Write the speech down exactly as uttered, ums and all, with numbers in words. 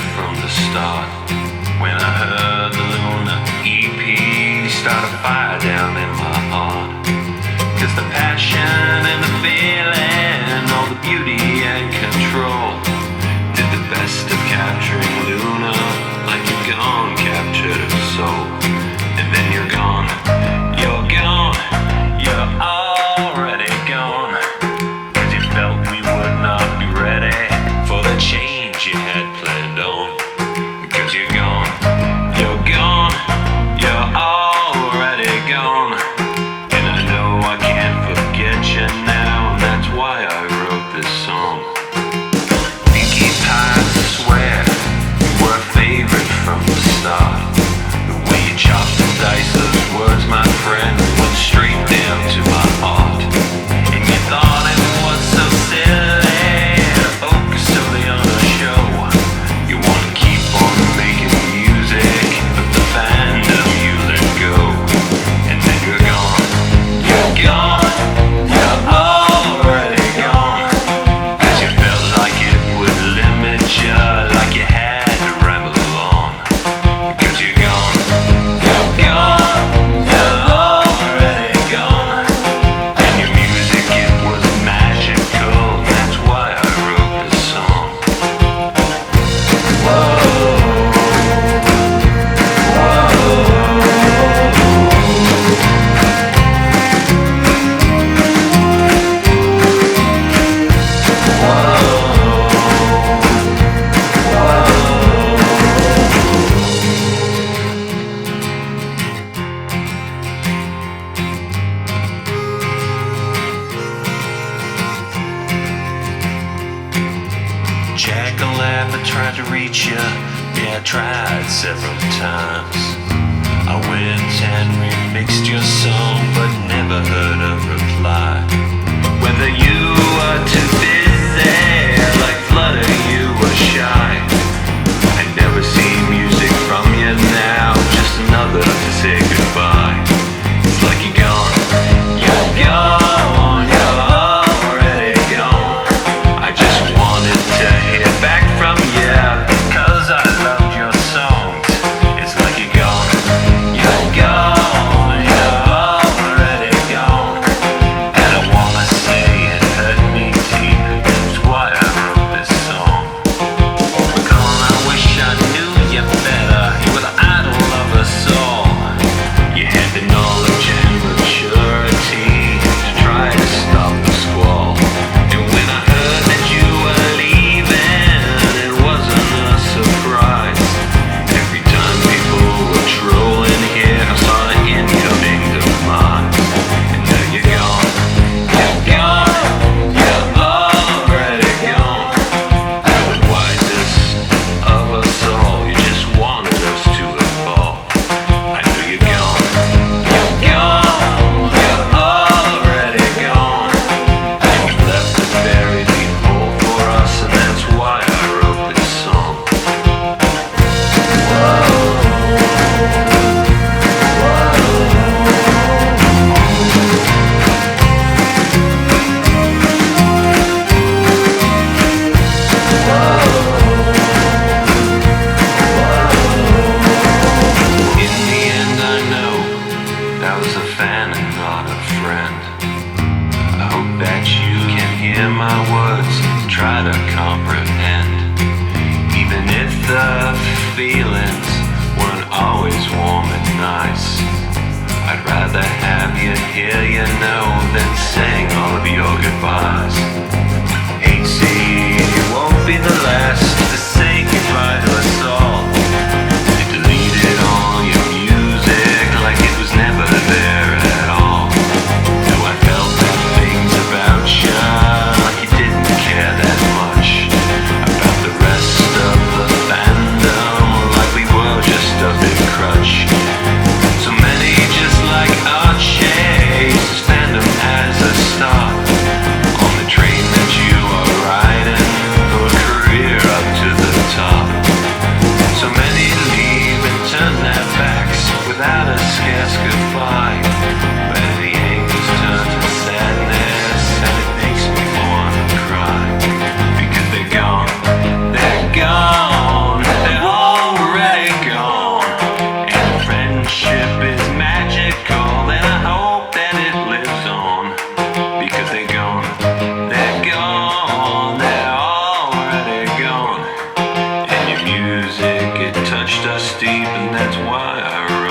from the start. When I heard the Luna E P, start a fire down in my heart. Cause the passion and the feeling, all the beauty and control, did the best of capturing Luna, like you've gone captured her soul. And then you're gone, you're gone, you're already gone. Cause you felt we would not be ready for the change you had planned on. Cause you're gone, you're gone, you're already gone. And I know I can't forget you now, and that's why I wrote this song. Pinkie Pie, I swear, you were a favorite from the start. The way you chopped and diced those words, my friend, went straight down to my heart. And you thought it was so silly to focus solely on a show. You wanna keep on making music, but the fandom you let go. And then you're gone, you're gone, you're already gone. Cause you felt like it would limit you, like you had to ramble along. Cause you're gone, you're gone, you're already gone. And your music, it was magical, that's why I wrote this song. Whoa, Jack-o'-lantern, I tried to reach you, yeah, I tried several times. I went and remixed your song, but never heard a reply. Whether you were too busy, like Flutter, you were shy. I never see music from you now, just another to say goodbye. It's like you're gone, you're gone, you're already gone. I just wanted to hear back from you, cause I loved your songs. It's like you're gone, you're gone, you're already gone. And I wanna say it hurt me deep, that's why I wrote this song. Gone, I wish I knew you better, you were the idol of us all. You had the knowledge and maturity to try to stop the squall. And when I heard that you were leaving, it wasn't a surprise. Every time people were trolling here, I saw the incoming demise. And now you're gone, you're gone, you're already gone. You're the wisest of us all, you just wanted us to evolve. I know you're gone, you're gone, you're already gone. And you left a very deep hole for us, and that's why I wrote this song. In the end, I know that was a fan and not a friend. I hope that you can hear my words, try to comprehend. Even if the feelings weren't always warm and nice, I'd rather have you here, you know, than saying all of your goodbyes. Hey, see, you won't be the last to say goodbye to us all. You deleted all your music like it was never there at all. Though I felt bad things about you, like you didn't care that much about the rest of the fandom, like we were just a big crutch. So many just like our chase, fandom as a start on the train touched us deep, and that's why I